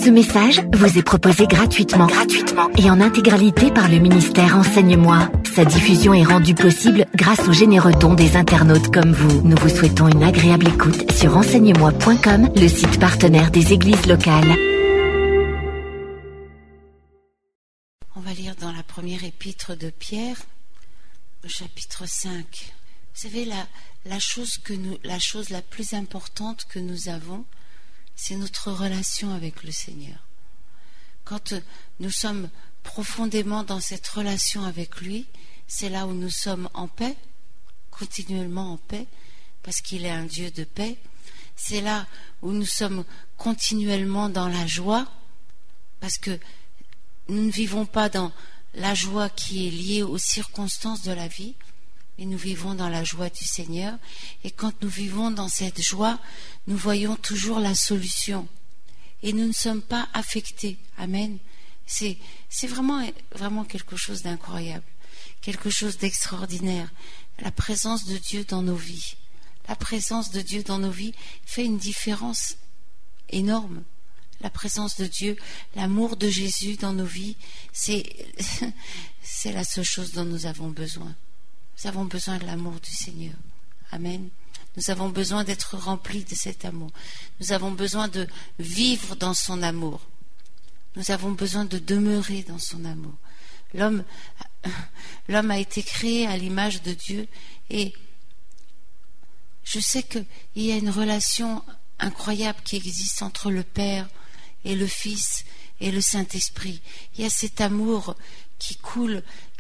Ce message vous est proposé gratuitement et en intégralité par le ministère Enseigne-moi. Sa diffusion est rendue possible grâce aux généreux dons des internautes comme vous. Nous vous souhaitons une agréable écoute sur enseigne-moi.com, le site partenaire des églises locales. On va lire dans la première épître de Pierre, au chapitre 5. Vous savez, la chose la plus importante que nous avons, c'est notre relation avec le Seigneur. Quand nous sommes profondément dans cette relation avec lui, c'est là où nous sommes en paix, continuellement en paix, parce qu'il est un Dieu de paix. C'est là où nous sommes continuellement dans la joie, parce que nous ne vivons pas dans la joie qui est liée aux circonstances de la vie, mais nous vivons dans la joie du Seigneur. Et quand nous vivons dans cette joie, nous voyons toujours la solution. Et nous ne sommes pas affectés. Amen. C'est vraiment quelque chose d'incroyable, quelque chose d'extraordinaire. La présence de Dieu dans nos vies. La présence de Dieu dans nos vies fait une différence énorme. La présence de Dieu, l'amour de Jésus dans nos vies, c'est la seule chose dont nous avons besoin. Nous avons besoin de l'amour du Seigneur. Amen. Nous avons besoin d'être remplis de cet amour. Nous avons besoin de vivre dans son amour. Nous avons besoin de demeurer dans son amour. L'homme a été créé à l'image de Dieu et je sais qu'il y a une relation incroyable qui existe entre le Père et le Fils et le Saint-Esprit. Il y a cet amour qui coule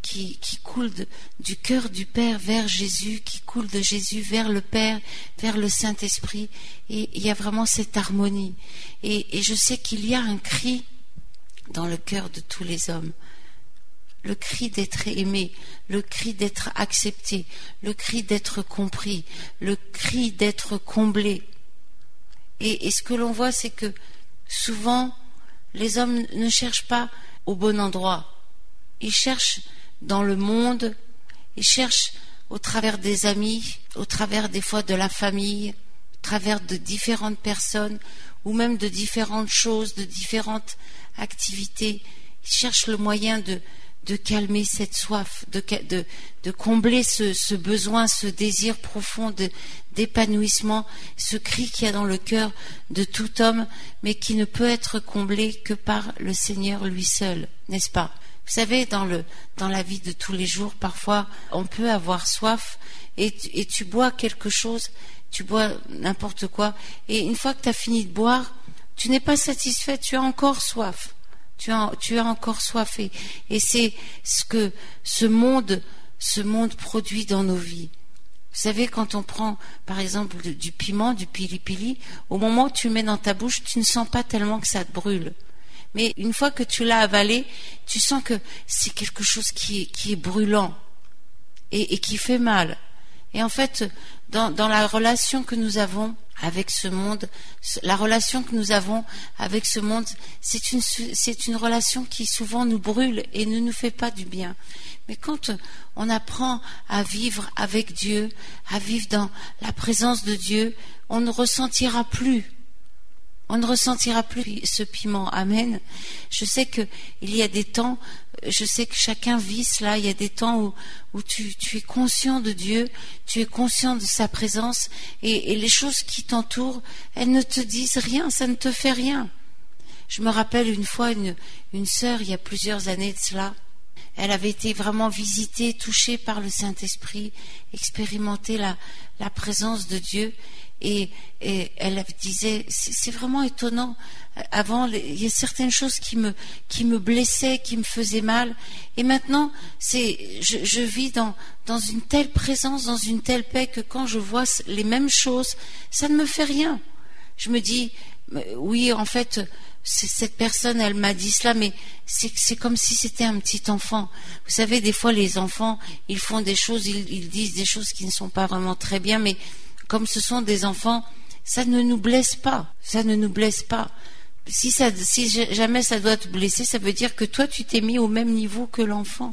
du cœur du Père vers Jésus, qui coule de Jésus vers le Père, vers le Saint-Esprit. Et il y a vraiment cette harmonie. Et je sais qu'il y a un cri dans le cœur de tous les hommes. Le cri d'être aimé, le cri d'être accepté, le cri d'être compris, le cri d'être comblé. Et ce que l'on voit, c'est que souvent, les hommes ne cherchent pas au bon endroit. Ils cherchent dans le monde, ils cherchent au travers des amis, au travers des fois de la famille, au travers de différentes personnes, ou même de différentes choses, de différentes activités. Ils cherchent le moyen de calmer cette soif, de combler ce besoin, ce désir profond d'épanouissement, ce cri qu'il y a dans le cœur de tout homme, mais qui ne peut être comblé que par le Seigneur lui seul, n'est-ce pas? Vous savez, dans la vie de tous les jours, parfois, on peut avoir soif et tu bois quelque chose, tu bois n'importe quoi, et une fois que tu as fini de boire, tu n'es pas satisfait, tu as encore soif. Tu as encore soif et c'est ce que ce monde produit dans nos vies. Vous savez, quand on prend par exemple du piment, du pili-pili, au moment où tu le mets dans ta bouche, tu ne sens pas tellement que ça te brûle. Mais une fois que tu l'as avalé, tu sens que c'est quelque chose qui est brûlant et qui fait mal. Et en fait, dans la relation que nous avons avec ce monde, c'est une relation qui souvent nous brûle et ne nous fait pas du bien. Mais quand on apprend à vivre avec Dieu, à vivre dans la présence de Dieu, on ne ressentira plus ce piment. Amen. Je sais que il y a des temps, je sais que chacun vit cela, il y a des temps où tu es conscient de Dieu, tu es conscient de sa présence et les choses qui t'entourent, elles ne te disent rien, ça ne te fait rien. Je me rappelle une fois une sœur, il y a plusieurs années de cela, elle avait été vraiment visitée, touchée par le Saint-Esprit, expérimenté la présence de Dieu. Et elle disait, c'est vraiment étonnant. Avant, il y a certaines choses qui me blessaient, qui me faisaient mal. Et maintenant, je vis dans une telle présence, dans une telle paix que quand je vois les mêmes choses, ça ne me fait rien. Je me dis, oui, en fait, cette personne, elle m'a dit cela, mais c'est comme si c'était un petit enfant. Vous savez, des fois, les enfants, ils font des choses, ils disent des choses qui ne sont pas vraiment très bien, mais comme ce sont des enfants, ça ne nous blesse pas. Ça ne nous blesse pas. Si jamais ça doit te blesser, ça veut dire que toi, tu t'es mis au même niveau que l'enfant.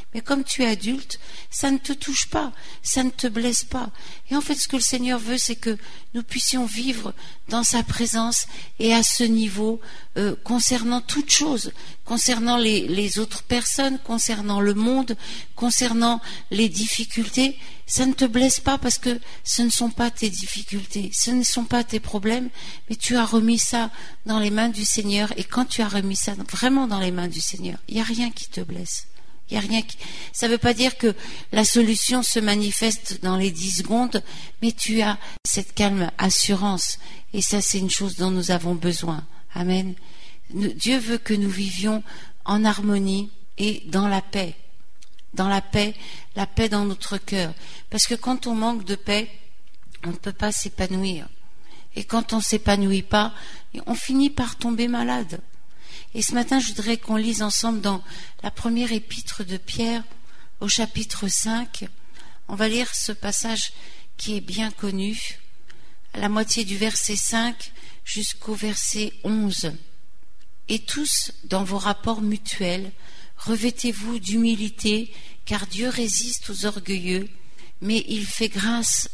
Mais comme tu es adulte, ça ne te touche pas, ça ne te blesse pas. Et en fait, ce que le Seigneur veut, c'est que nous puissions vivre dans sa présence et à ce niveau, concernant toutes choses, concernant les autres personnes, concernant le monde, concernant les difficultés. Ça ne te blesse pas parce que ce ne sont pas tes difficultés, ce ne sont pas tes problèmes, mais tu as remis ça dans les mains du Seigneur. Et quand tu as remis ça vraiment dans les mains du Seigneur, il n'y a rien qui te blesse. Il y a rien qui... Ça ne veut pas dire que la solution se manifeste dans les 10 secondes, mais tu as cette calme assurance. Et ça, c'est une chose dont nous avons besoin. Amen. Dieu veut que nous vivions en harmonie et dans la paix. Dans la paix dans notre cœur. Parce que quand on manque de paix, on ne peut pas s'épanouir. Et quand on ne s'épanouit pas, on finit par tomber malade. Et ce matin, je voudrais qu'on lise ensemble dans la première épître de Pierre, au chapitre 5. On va lire ce passage qui est bien connu, à la moitié du verset 5 jusqu'au verset 11. Et tous, dans vos rapports mutuels, revêtez-vous d'humilité, car Dieu résiste aux orgueilleux, mais il fait grâce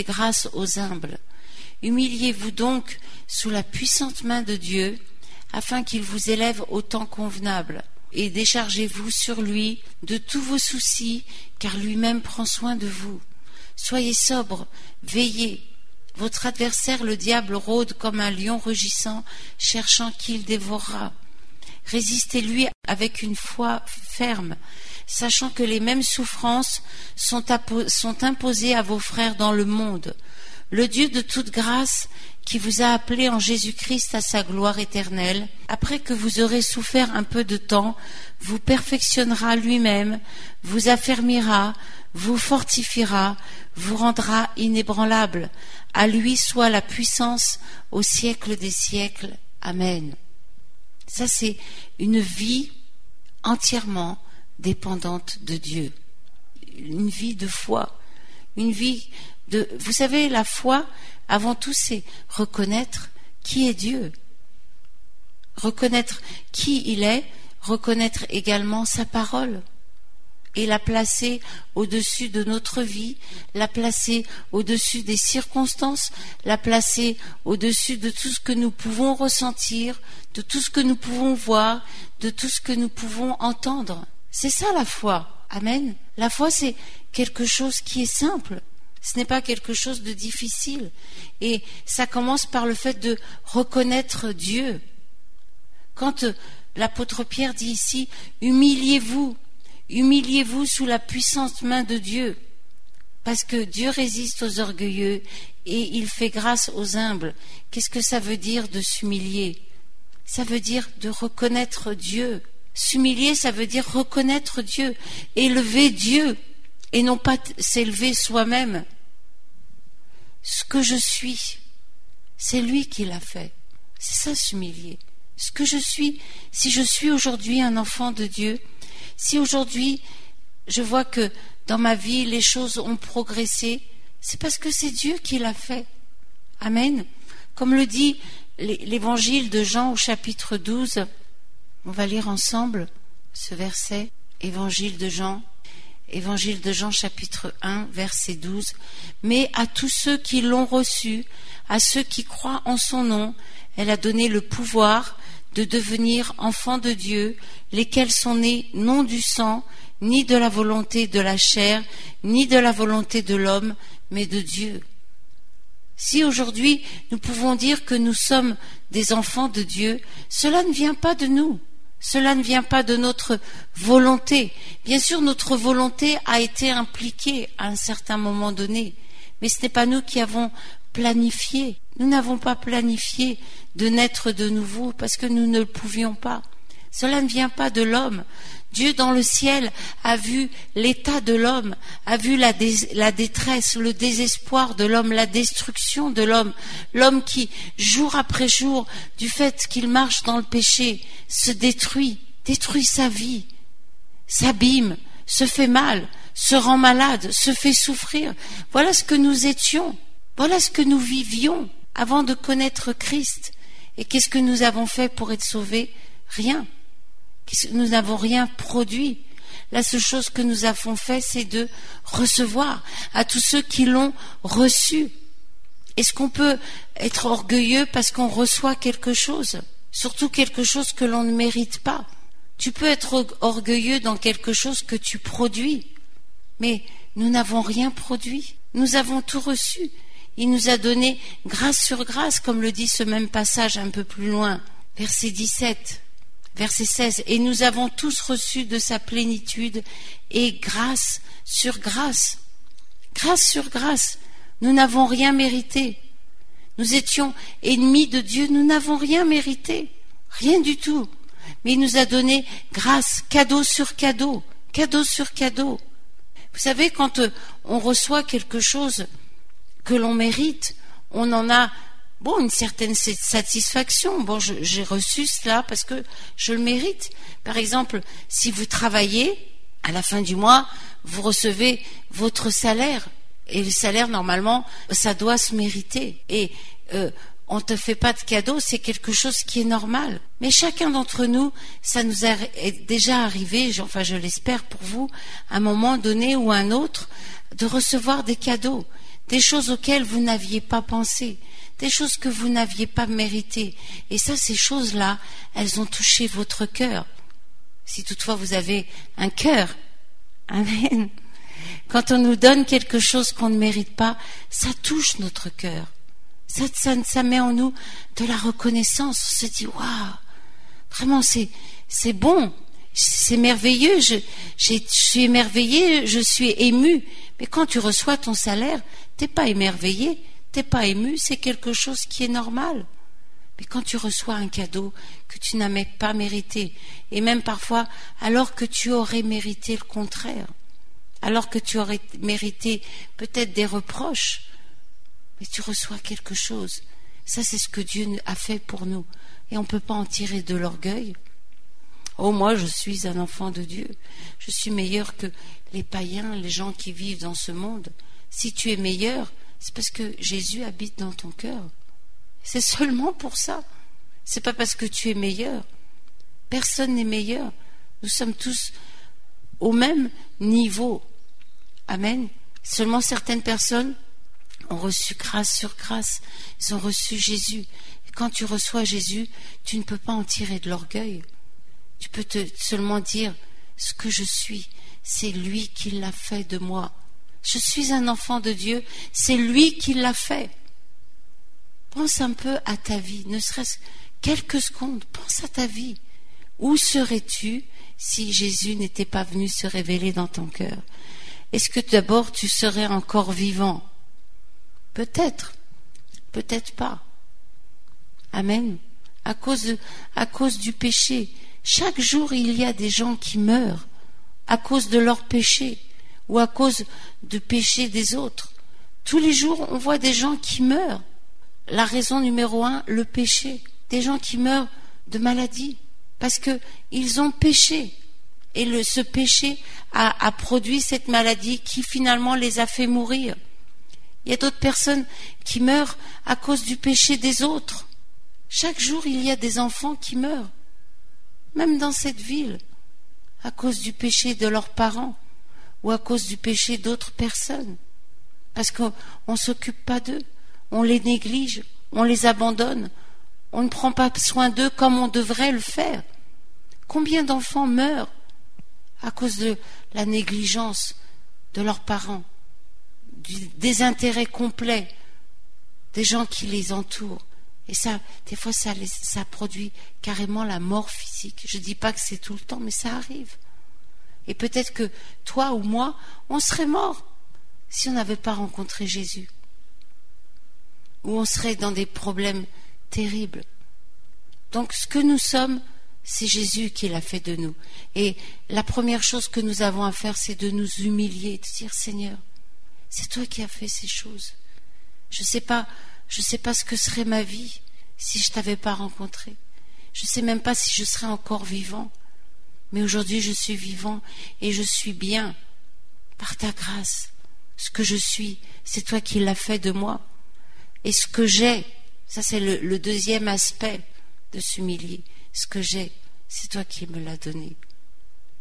aux humbles. Humiliez-vous donc sous la puissante main de Dieu, afin qu'il vous élève au temps convenable, et déchargez-vous sur lui de tous vos soucis, car lui-même prend soin de vous. Soyez sobres, veillez. Votre adversaire, le diable, rôde comme un lion rugissant, cherchant qui il dévorera. Résistez-lui avec une foi ferme, sachant que les mêmes souffrances sont imposées à vos frères dans le monde. Le Dieu de toute grâce, qui vous a appelé en Jésus-Christ à sa gloire éternelle, après que vous aurez souffert un peu de temps, vous perfectionnera lui-même, vous affermira, vous fortifiera, vous rendra inébranlable. À lui soit la puissance au siècle des siècles. Amen. Ça, c'est une vie entièrement dépendante de Dieu. Une vie de foi. Une vie de... Vous savez, la foi, avant tout, c'est reconnaître qui est Dieu. Reconnaître qui il est, reconnaître également sa parole. Et la placer au-dessus de notre vie, la placer au-dessus des circonstances, la placer au-dessus de tout ce que nous pouvons ressentir, de tout ce que nous pouvons voir, de tout ce que nous pouvons entendre. C'est ça la foi. Amen. La foi, c'est quelque chose qui est simple. Ce n'est pas quelque chose de difficile. Et ça commence par le fait de reconnaître Dieu. Quand l'apôtre Pierre dit ici, humiliez-vous sous la puissante main de Dieu, parce que Dieu résiste aux orgueilleux et il fait grâce aux humbles. Qu'est-ce que ça veut dire de s'humilier? Ça veut dire de reconnaître Dieu. S'humilier, ça veut dire reconnaître Dieu, élever Dieu, et non pas s'élever soi-même. Ce que je suis, c'est lui qui l'a fait. C'est ça, s'humilier. Ce que je suis, si je suis aujourd'hui un enfant de Dieu, si aujourd'hui je vois que dans ma vie les choses ont progressé, c'est parce que c'est Dieu qui l'a fait. Amen. Comme le dit l'évangile de Jean au chapitre 12, on va lire ensemble ce verset, évangile de Jean chapitre 1, verset 12. Mais à tous ceux qui l'ont reçu, à ceux qui croient en son nom, elle a donné le pouvoir de devenir enfants de Dieu, lesquels sont nés non du sang, ni de la volonté de la chair, ni de la volonté de l'homme, mais de Dieu. Si aujourd'hui nous pouvons dire que nous sommes des enfants de Dieu, cela ne vient pas de nous. Cela ne vient pas de notre volonté. Bien sûr, notre volonté a été impliquée à un certain moment donné, mais ce n'est pas nous qui avons planifié. Nous n'avons pas planifié de naître de nouveau parce que nous ne le pouvions pas. Cela ne vient pas de l'homme. Dieu dans le ciel a vu l'état de l'homme, a vu la détresse, le désespoir de l'homme, la destruction de l'homme. L'homme qui, jour après jour, du fait qu'il marche dans le péché, se détruit sa vie, s'abîme, se fait mal, se rend malade, se fait souffrir. Voilà ce que nous étions, voilà ce que nous vivions avant de connaître Christ. Et qu'est-ce que nous avons fait pour être sauvés? Rien. Nous n'avons rien produit. La seule chose que nous avons fait, c'est de recevoir à tous ceux qui l'ont reçu. Est-ce qu'on peut être orgueilleux parce qu'on reçoit quelque chose? Surtout quelque chose que l'on ne mérite pas. Tu peux être orgueilleux dans quelque chose que tu produis. Mais nous n'avons rien produit. Nous avons tout reçu. Il nous a donné grâce sur grâce, comme le dit ce même passage un peu plus loin. Verset 17, verset 16. Et nous avons tous reçu de sa plénitude et grâce sur grâce. Grâce sur grâce. Nous n'avons rien mérité. Nous étions ennemis de Dieu, nous n'avons rien mérité. Rien du tout. Mais il nous a donné grâce, cadeau sur cadeau, cadeau sur cadeau. Vous savez, quand on reçoit quelque chose que l'on mérite, on en a une certaine satisfaction. J'ai reçu cela parce que je le mérite. Par exemple, si vous travaillez, à la fin du mois, vous recevez votre salaire. Et le salaire, normalement, ça doit se mériter. Et on ne te fait pas de cadeau, c'est quelque chose qui est normal. Mais chacun d'entre nous, ça nous est déjà arrivé, enfin je l'espère pour vous, à un moment donné ou à un autre, de recevoir des cadeaux, des choses auxquelles vous n'aviez pas pensé, des choses que vous n'aviez pas méritées. Et ça, ces choses-là, elles ont touché votre cœur. Si toutefois vous avez un cœur. Amen. Quand on nous donne quelque chose qu'on ne mérite pas, ça touche notre cœur. Ça met en nous de la reconnaissance. On se dit, waouh, vraiment c'est bon, c'est merveilleux, je suis émerveillé, je suis ému. Mais quand tu reçois ton salaire, t'es pas émerveillé, t'es pas ému, c'est quelque chose qui est normal. Mais quand tu reçois un cadeau que tu n'as même pas mérité, et même parfois alors que tu aurais mérité le contraire, alors que tu aurais mérité peut-être des reproches, mais tu reçois quelque chose. Ça, c'est ce que Dieu a fait pour nous. Et on ne peut pas en tirer de l'orgueil. Oh, moi, je suis un enfant de Dieu. Je suis meilleur que les païens, les gens qui vivent dans ce monde. Si tu es meilleur, c'est parce que Jésus habite dans ton cœur. C'est seulement pour ça. C'est pas parce que tu es meilleur. Personne n'est meilleur. Nous sommes tous au même niveau. Amen. Seulement certaines personnes ont reçu grâce sur grâce. Ils ont reçu Jésus. Et quand tu reçois Jésus, tu ne peux pas en tirer de l'orgueil. Tu peux seulement dire, ce que je suis, c'est lui qui l'a fait de moi. Je suis un enfant de Dieu, c'est lui qui l'a fait. Pense un peu à ta vie, ne serait-ce quelques secondes, pense à ta vie. Où serais-tu si Jésus n'était pas venu se révéler dans ton cœur? Est-ce que d'abord tu serais encore vivant? Peut-être, peut-être pas. Amen. À cause du péché. Chaque jour, il y a des gens qui meurent à cause de leur péché ou à cause du péché des autres. Tous les jours, on voit des gens qui meurent. La raison numéro 1, le péché. Des gens qui meurent de maladie parce qu'ils ont péché. Et ce péché a produit cette maladie qui finalement les a fait mourir. Il y a d'autres personnes qui meurent à cause du péché des autres. Chaque jour, il y a des enfants qui meurent, même dans cette ville, à cause du péché de leurs parents ou à cause du péché d'autres personnes. Parce qu'on ne s'occupe pas d'eux, on les néglige, on les abandonne, on ne prend pas soin d'eux comme on devrait le faire. Combien d'enfants meurent à cause de la négligence de leurs parents, du désintérêt complet des gens qui les entourent? Et ça, des fois, ça produit carrément la mort physique. Je ne dis pas que c'est tout le temps, mais ça arrive. Et peut-être que toi ou moi, on serait mort si on n'avait pas rencontré Jésus. Ou on serait dans des problèmes terribles. Donc, ce que nous sommes, c'est Jésus qui l'a fait de nous. Et la première chose que nous avons à faire, c'est de nous humilier, de dire, Seigneur, c'est toi qui as fait ces choses. Je sais pas ce que serait ma vie si je t'avais pas rencontré. Je sais même pas si je serais encore vivant. Mais aujourd'hui, je suis vivant et je suis bien par ta grâce. Ce que je suis, c'est toi qui l'as fait de moi. Et ce que j'ai, ça c'est le deuxième aspect de s'humilier. Ce que j'ai, c'est toi qui me l'as donné.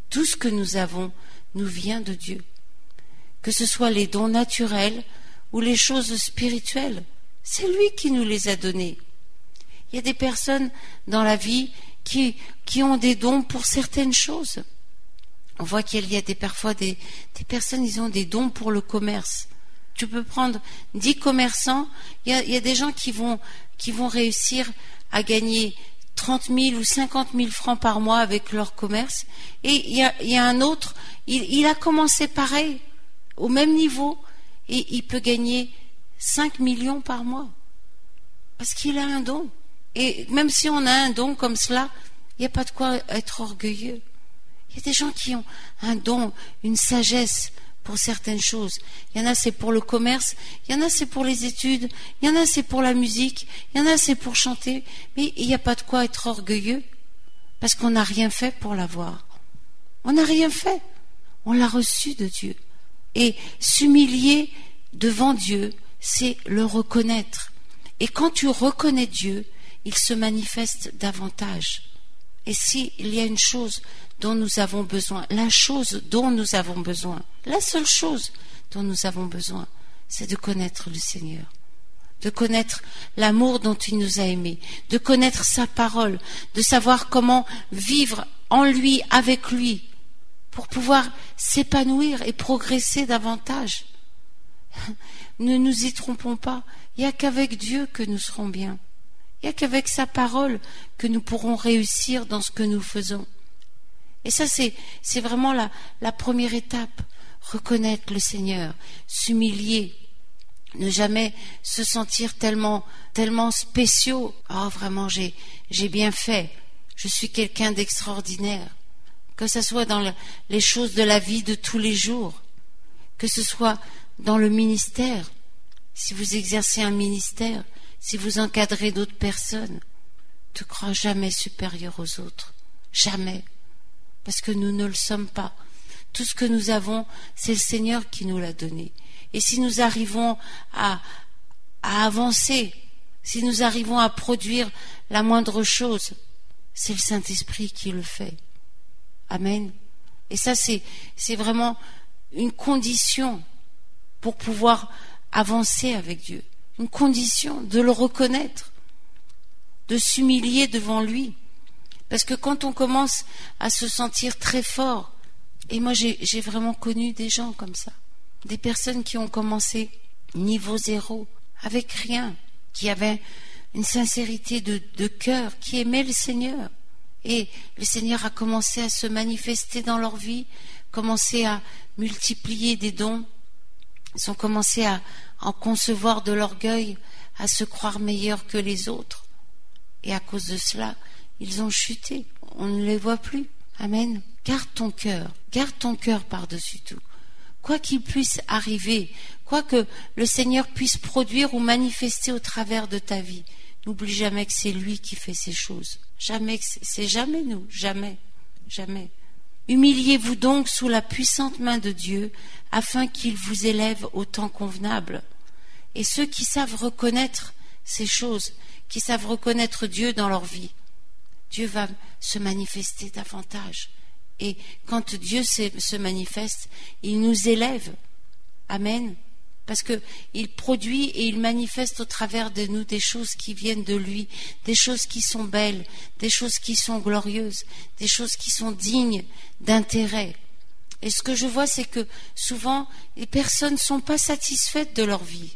Tout ce que nous avons nous vient de Dieu. Que ce soit les dons naturels ou les choses spirituelles, c'est lui qui nous les a donnés. Il y a des personnes dans la vie qui ont des dons pour certaines choses. On voit qu'il y a parfois des personnes, ils ont des dons pour le commerce. Tu peux prendre 10 commerçants, il y a des gens qui vont réussir à gagner 30 000 ou 50 000 francs par mois avec leur commerce. Et il y a un autre, il a commencé pareil, au même niveau, et il peut gagner 5 millions par mois. Parce qu'il a un don. Et même si on a un don comme cela, il n'y a pas de quoi être orgueilleux. Il y a des gens qui ont un don, une sagesse pour certaines choses. Il y en a c'est pour le commerce, il y en a c'est pour les études, il y en a c'est pour la musique, il y en a c'est pour chanter. Mais il n'y a pas de quoi être orgueilleux parce qu'on n'a rien fait pour l'avoir. On n'a rien fait. On l'a reçu de Dieu. Et s'humilier devant Dieu, c'est le reconnaître. Et quand tu reconnais Dieu, il se manifeste davantage. Et s'il y a une chose dont nous avons besoin, la chose dont nous avons besoin, la seule chose dont nous avons besoin, c'est de connaître le Seigneur, de connaître l'amour dont il nous a aimés, de connaître sa parole, de savoir comment vivre en lui, avec lui, pour pouvoir s'épanouir et progresser davantage. Ne nous y trompons pas, il n'y a qu'avec Dieu que nous serons bien. Il n'y a qu'avec sa parole que nous pourrons réussir dans ce que nous faisons. Et ça, c'est vraiment la première étape. Reconnaître le Seigneur, s'humilier, ne jamais se sentir tellement spéciaux. Oh, vraiment, j'ai bien fait. Je suis quelqu'un d'extraordinaire. Que ce soit dans les choses de la vie de tous les jours, que ce soit dans le ministère, si vous exercez un ministère, si vous encadrez d'autres personnes, ne te crois jamais supérieur aux autres. Jamais. Parce que nous ne le sommes pas. Tout ce que nous avons, c'est le Seigneur qui nous l'a donné. Et si nous arrivons à avancer, si nous arrivons à produire la moindre chose, c'est le Saint-Esprit qui le fait. Amen. Et ça, c'est vraiment une condition pour pouvoir avancer avec Dieu. Une condition de le reconnaître, de s'humilier devant lui. Parce que quand on commence à se sentir très fort, et moi j'ai vraiment connu des gens comme ça, des personnes qui ont commencé niveau 0, avec rien, qui avaient une sincérité de cœur, qui aimaient le Seigneur. Et le Seigneur a commencé à se manifester dans leur vie, commencé à multiplier des dons. Ils ont commencé à en concevoir de l'orgueil, à se croire meilleurs que les autres. Et à cause de cela, ils ont chuté. On ne les voit plus. Amen. Garde ton cœur par-dessus tout. Quoi qu'il puisse arriver, quoi que le Seigneur puisse produire ou manifester au travers de ta vie, n'oublie jamais que c'est lui qui fait ces choses. Jamais, c'est jamais nous, jamais, jamais. Humiliez-vous donc sous la puissante main de Dieu, afin qu'il vous élève au temps convenable. Et ceux qui savent reconnaître ces choses, qui savent reconnaître Dieu dans leur vie, Dieu va se manifester davantage. Et quand Dieu se manifeste, il nous élève. Amen. Parce qu'il produit et il manifeste au travers de nous des choses qui viennent de lui, des choses qui sont belles, des choses qui sont glorieuses, des choses qui sont dignes d'intérêt. Et ce que je vois, c'est que souvent, les personnes ne sont pas satisfaites de leur vie.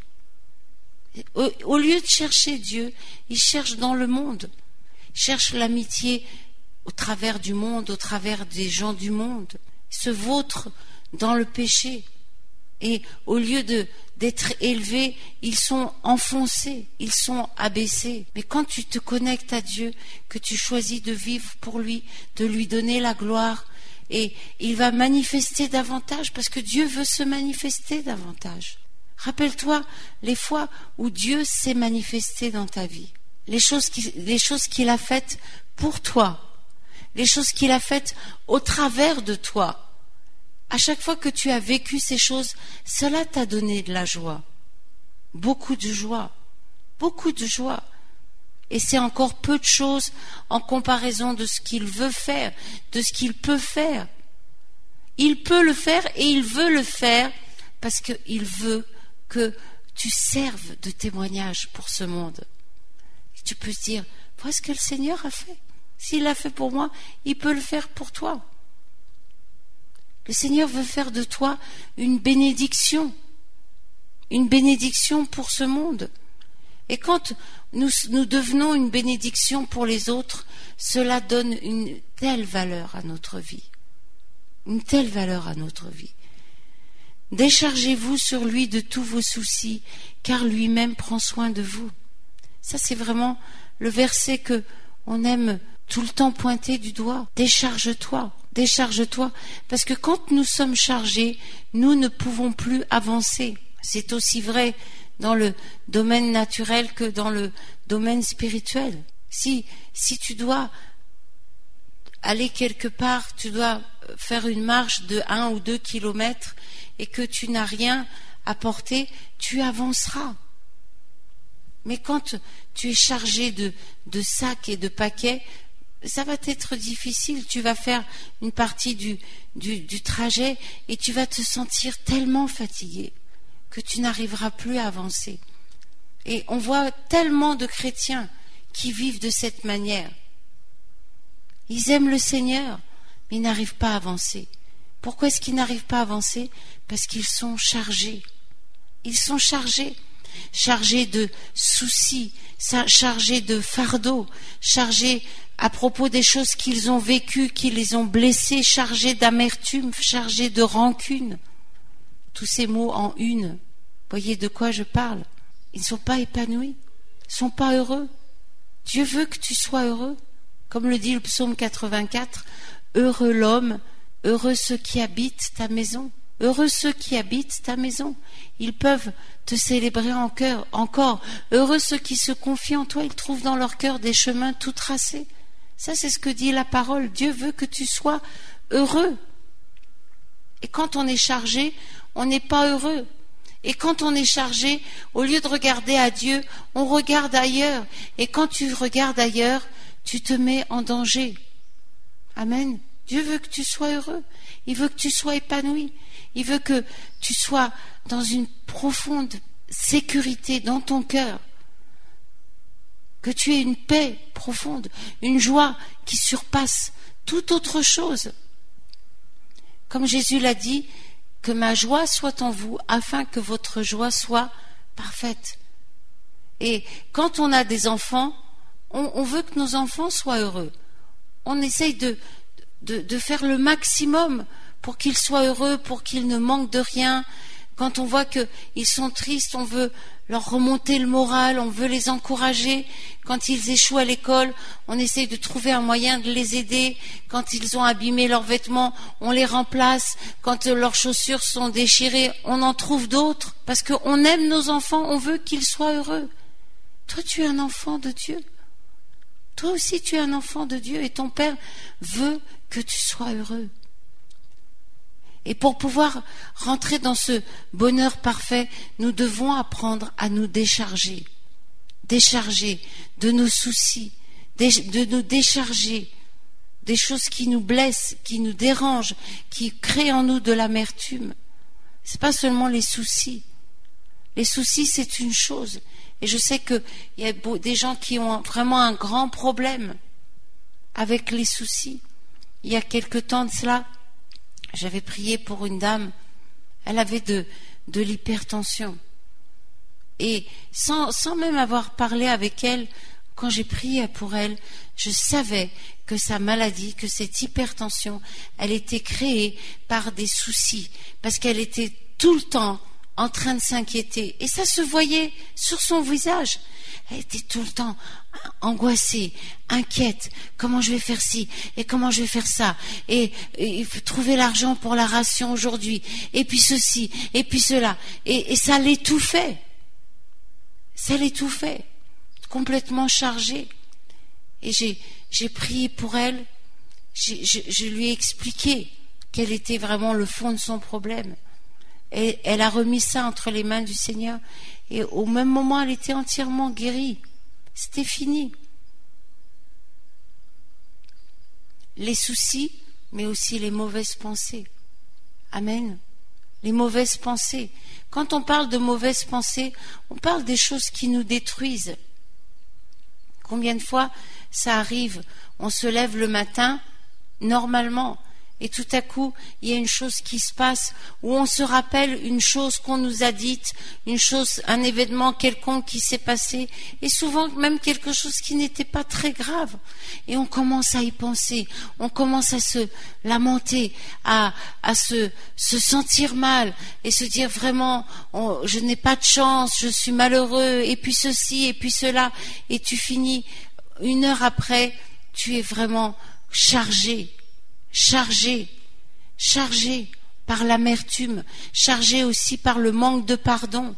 Au lieu de chercher Dieu, ils cherchent dans le monde. Ils cherchent l'amitié au travers du monde, au travers des gens du monde. Ils se vautrent dans le péché. Et au lieu d'être élevés, ils sont enfoncés, ils sont abaissés. Mais quand tu te connectes à Dieu, que tu choisis de vivre pour lui, de lui donner la gloire, et il va manifester davantage, parce que Dieu veut se manifester davantage. Rappelle-toi les fois où Dieu s'est manifesté dans ta vie, les choses qu'il a faites pour toi, les choses qu'il a faites au travers de toi. À chaque fois que tu as vécu ces choses, cela t'a donné de la joie, beaucoup de joie, beaucoup de joie. Et c'est encore peu de choses en comparaison de ce qu'il veut faire, de ce qu'il peut faire. Il peut le faire et il veut le faire parce qu'il veut que tu serves de témoignage pour ce monde. Et tu peux te dire, voilà ce que le Seigneur a fait. S'il l'a fait pour moi, il peut le faire pour toi. Le Seigneur veut faire de toi une bénédiction pour ce monde. Et quand nous devenons une bénédiction pour les autres, cela donne une telle valeur à notre vie. Une telle valeur à notre vie. Déchargez-vous sur lui de tous vos soucis, car lui-même prend soin de vous. Ça, c'est vraiment le verset que on aime tout le temps pointer du doigt. Décharge-toi, parce que quand nous sommes chargés, nous ne pouvons plus avancer. C'est aussi vrai dans le domaine naturel que dans le domaine spirituel. Si tu dois aller quelque part, tu dois faire une marche de 1 ou 2 kilomètres et que tu n'as rien à porter, tu avanceras. Mais quand tu es chargé de sacs et de paquets, ça va être difficile. Tu vas faire une partie du trajet et tu vas te sentir tellement fatigué que tu n'arriveras plus à avancer. Et on voit tellement de chrétiens qui vivent de cette manière. Ils aiment le Seigneur, mais ils n'arrivent pas à avancer. Pourquoi est-ce qu'ils n'arrivent pas à avancer? Parce qu'ils sont chargés. Ils sont chargés de soucis, chargés de fardeaux, chargés à propos des choses qu'ils ont vécues, qui les ont blessés, chargés d'amertume, chargés de rancune. Tous ces mots en une. Voyez de quoi je parle? Ils ne sont pas épanouis, ils ne sont pas heureux. Dieu veut que tu sois heureux. Comme le dit le psaume 84, heureux l'homme, heureux ceux qui habitent ta maison. Heureux ceux qui habitent ta maison. Ils peuvent te célébrer encore. Heureux ceux qui se confient en toi. Ils trouvent dans leur cœur des chemins tout tracés. Ça, c'est ce que dit la parole. Dieu veut que tu sois heureux. Et quand on est chargé, on n'est pas heureux. Et quand on est chargé, au lieu de regarder à Dieu, on regarde ailleurs. Et quand tu regardes ailleurs, tu te mets en danger. Amen. Dieu veut que tu sois heureux. Il veut que tu sois épanoui. Il veut que tu sois dans une profonde sécurité dans ton cœur. Que tu aies une paix profonde, une joie qui surpasse toute autre chose. Comme Jésus l'a dit, que ma joie soit en vous, afin que votre joie soit parfaite. Et quand on a des enfants, on veut que nos enfants soient heureux. On essaye de faire le maximum pour qu'ils soient heureux, pour qu'ils ne manquent de rien. Quand on voit qu'ils sont tristes, on veut leur remonter le moral, on veut les encourager. Quand ils échouent à l'école, on essaye de trouver un moyen de les aider. Quand ils ont abîmé leurs vêtements, on les remplace. Quand leurs chaussures sont déchirées, on en trouve d'autres. Parce qu'on aime nos enfants, on veut qu'ils soient heureux. Toi, tu es un enfant de Dieu. Toi aussi, tu es un enfant de Dieu et ton Père veut que tu sois heureux. Et pour pouvoir rentrer dans ce bonheur parfait, nous devons apprendre à nous décharger de nos soucis, de nous décharger des choses qui nous blessent, qui nous dérangent, qui créent en nous de l'amertume. C'est pas seulement les soucis. Les soucis, c'est une chose. Et je sais qu'il y a des gens qui ont vraiment un grand problème avec les soucis. Il y a quelque temps de cela, j'avais prié pour une dame, elle avait de l'hypertension. Et sans même avoir parlé avec elle, quand j'ai prié pour elle, je savais que sa maladie, que cette hypertension, elle était créée par des soucis, parce qu'elle était tout le temps en train de s'inquiéter. Et ça se voyait sur son visage. Elle était tout le temps angoissée, inquiète. Comment je vais faire ci et comment je vais faire ça, et trouver l'argent pour la ration aujourd'hui, et puis ceci, et puis cela. Et ça l'étouffait. Ça l'étouffait. Complètement chargée. Et j'ai prié pour elle. Je lui ai expliqué quel était vraiment le fond de son problème. Et elle a remis ça entre les mains du Seigneur. Et au même moment, elle était entièrement guérie. C'était fini. Les soucis, mais aussi les mauvaises pensées. Amen. Les mauvaises pensées. Quand on parle de mauvaises pensées, on parle des choses qui nous détruisent. Combien de fois ça arrive, on se lève le matin, normalement, et tout à coup, il y a une chose qui se passe, où on se rappelle une chose qu'on nous a dite, une chose, un événement quelconque qui s'est passé, et souvent même quelque chose qui n'était pas très grave. Et on commence à y penser, on commence à se lamenter, à se sentir mal, et se dire vraiment, je n'ai pas de chance, je suis malheureux, et puis ceci, et puis cela, et tu finis, 1 heure après, tu es vraiment chargé par l'amertume, chargé aussi par le manque de pardon.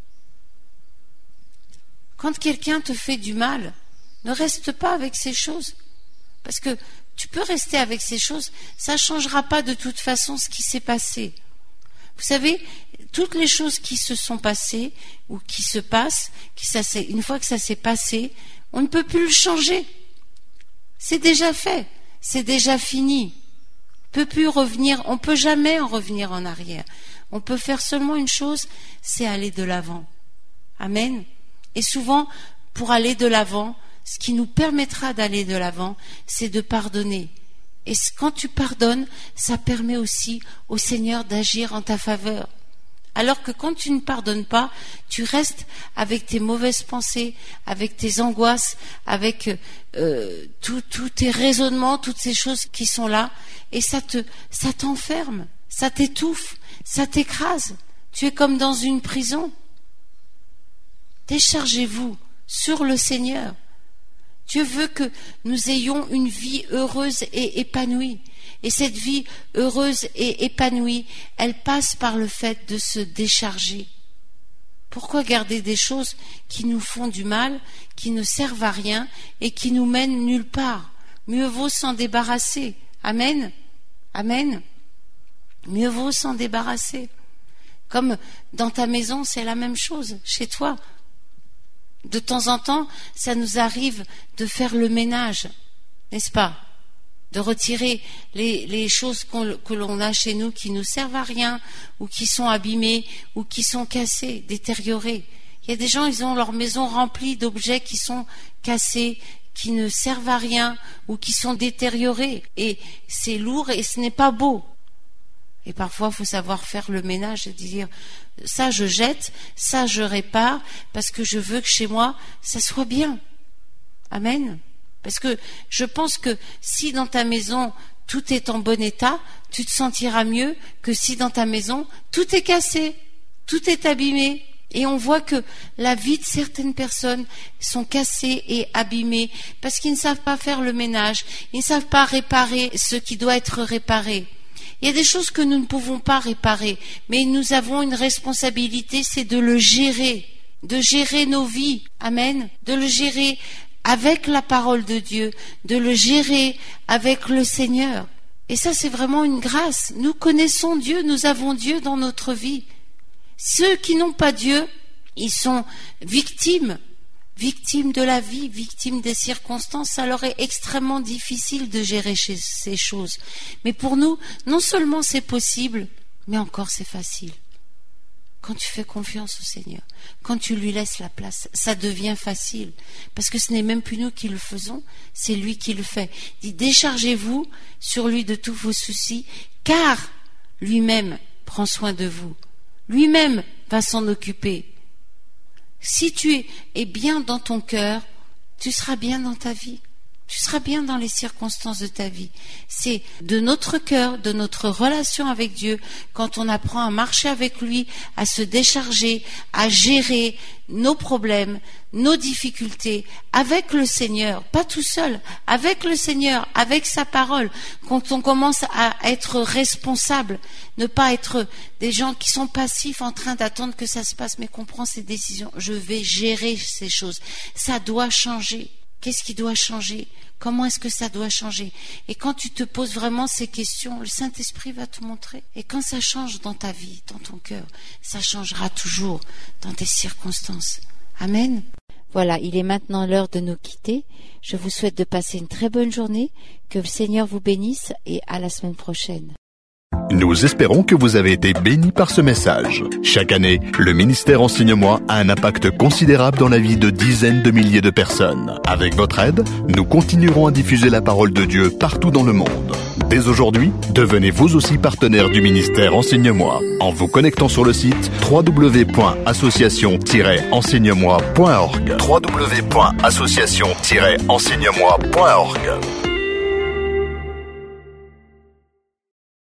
Quand quelqu'un te fait du mal, ne reste pas avec ces choses, parce que tu peux rester avec ces choses, ça ne changera pas de toute façon ce qui s'est passé. Vous savez, toutes les choses qui se sont passées ou qui se passent, une fois que ça s'est passé, on ne peut plus le changer. C'est déjà fait, c'est déjà fini. On ne peut plus revenir, on ne peut jamais en revenir en arrière. On peut faire seulement une chose, c'est aller de l'avant. Amen. Et souvent, pour aller de l'avant, ce qui nous permettra d'aller de l'avant, c'est de pardonner. Et quand tu pardonnes, ça permet aussi au Seigneur d'agir en ta faveur. Alors que quand tu ne pardonnes pas, tu restes avec tes mauvaises pensées, avec tes angoisses, avec tous tes raisonnements, toutes ces choses qui sont là, et ça t'enferme, ça t'étouffe, ça t'écrase. Tu es comme dans une prison. Déchargez-vous sur le Seigneur. Dieu veut que nous ayons une vie heureuse et épanouie. Et cette vie heureuse et épanouie, elle passe par le fait de se décharger. Pourquoi garder des choses qui nous font du mal, qui ne servent à rien et qui nous mènent nulle part? Mieux vaut s'en débarrasser. Amen. Amen. Mieux vaut s'en débarrasser. Comme dans ta maison, c'est la même chose, chez toi. De temps en temps, ça nous arrive de faire le ménage, n'est-ce pas? De retirer les choses que l'on a chez nous qui ne nous servent à rien, ou qui sont abîmées, ou qui sont cassées, détériorées. Il y a des gens, ils ont leur maison remplie d'objets qui sont cassés, qui ne servent à rien, ou qui sont détériorés. Et c'est lourd et ce n'est pas beau. Et parfois, il faut savoir faire le ménage et dire, ça je jette, ça je répare, parce que je veux que chez moi, ça soit bien. Amen. Parce que je pense que si dans ta maison, tout est en bon état, tu te sentiras mieux que si dans ta maison, tout est cassé, tout est abîmé. Et on voit que la vie de certaines personnes sont cassées et abîmées parce qu'ils ne savent pas faire le ménage, ils ne savent pas réparer ce qui doit être réparé. Il y a des choses que nous ne pouvons pas réparer, mais nous avons une responsabilité, c'est de le gérer, de gérer nos vies. Amen. De le gérer avec la parole de Dieu, de le gérer avec le Seigneur. Et ça, c'est vraiment une grâce. Nous connaissons Dieu, nous avons Dieu dans notre vie. Ceux qui n'ont pas Dieu, ils sont victimes de la vie, victimes des circonstances. Ça leur est extrêmement difficile de gérer ces choses. Mais pour nous, non seulement c'est possible, mais encore c'est facile. Quand tu fais confiance au Seigneur, quand tu lui laisses la place, ça devient facile. Parce que ce n'est même plus nous qui le faisons, c'est lui qui le fait. Il dit, déchargez-vous sur lui de tous vos soucis, car lui-même prend soin de vous. Lui-même va s'en occuper. Si tu es bien dans ton cœur, tu seras bien dans ta vie. Tu seras bien dans les circonstances de ta vie. C'est de notre cœur, de notre relation avec Dieu, quand on apprend à marcher avec lui, à se décharger, à gérer nos problèmes, nos difficultés, avec le Seigneur, pas tout seul, avec le Seigneur, avec sa parole, quand on commence à être responsable, ne pas être des gens qui sont passifs en train d'attendre que ça se passe, mais qu'on prend ses décisions. Je vais gérer ces choses. Ça doit changer. Qu'est-ce qui doit changer? Comment est-ce que ça doit changer? Et quand tu te poses vraiment ces questions, le Saint-Esprit va te montrer. Et quand ça change dans ta vie, dans ton cœur, ça changera toujours dans tes circonstances. Amen. Voilà, il est maintenant l'heure de nous quitter. Je vous souhaite de passer une très bonne journée, que le Seigneur vous bénisse et à la semaine prochaine. Nous espérons que vous avez été bénis par ce message. Chaque année, le ministère Enseigne-moi a un impact considérable dans la vie de dizaines de milliers de personnes. Avec votre aide, nous continuerons à diffuser la parole de Dieu partout dans le monde. Dès aujourd'hui, devenez vous aussi partenaire du ministère Enseigne-moi en vous connectant sur le site www.association-enseigne-moi.org. www.association-enseigne-moi.org.